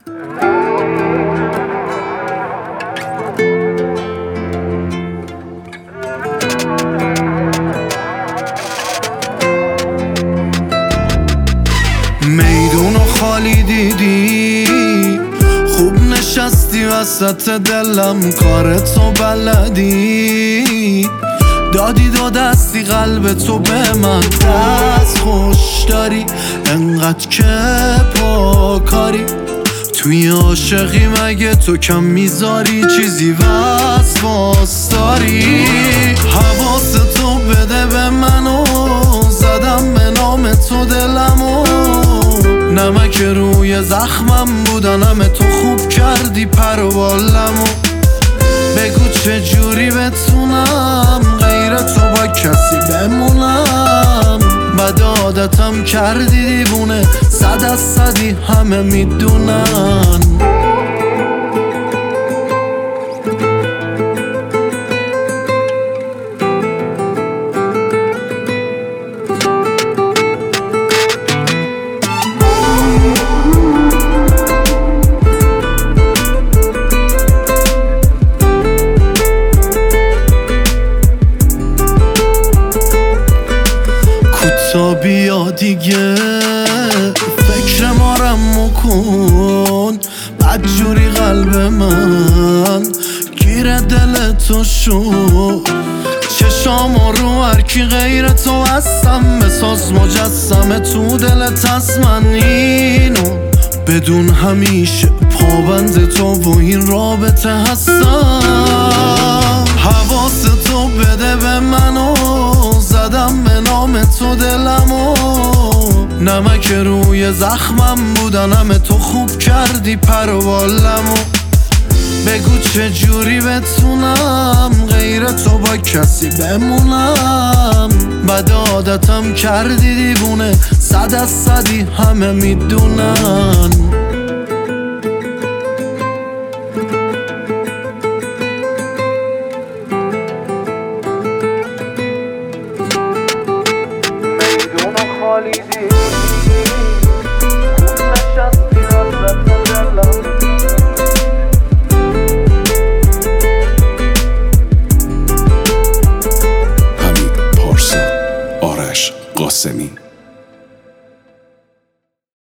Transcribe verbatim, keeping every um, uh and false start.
میدونو خالی دیدی، خوب نشستی وسط دلم، کارتو بلدی، دادی دو دستی قلب تو به من، دست خوش داری انقدر که پاکاری، توی عاشقی مگه تو کم میذاری چیزی وسواس داری؟ حواستو بده به منو، زدم به نام تو دلمو، نمک روی زخمم بودنم تو خوب کردی پروالمو، بگو چه جوری بتونم غیر تو با کسی بمونم، بد عادتم کردی دیوونه، صد از صدی همه میدونن. تا بیا دیگه فکر مارم مکن، بدجوری قلب من گیر دل تو شو، چشام رو هرکی غیر تو هستم، بساز مجسمه تو دلت هست، من اینو بدون همیشه پابند تو و این رابطه هستم. حواستو بده به منو، زدم به نام تو دلمو، نمک روی زخمم بودنم تو خوب کردی پروالمو، بگو چه جوری بتونم غیر تو با کسی بمونم، بد عادتم کردی دیوونه، صد از صدی همه میدونن.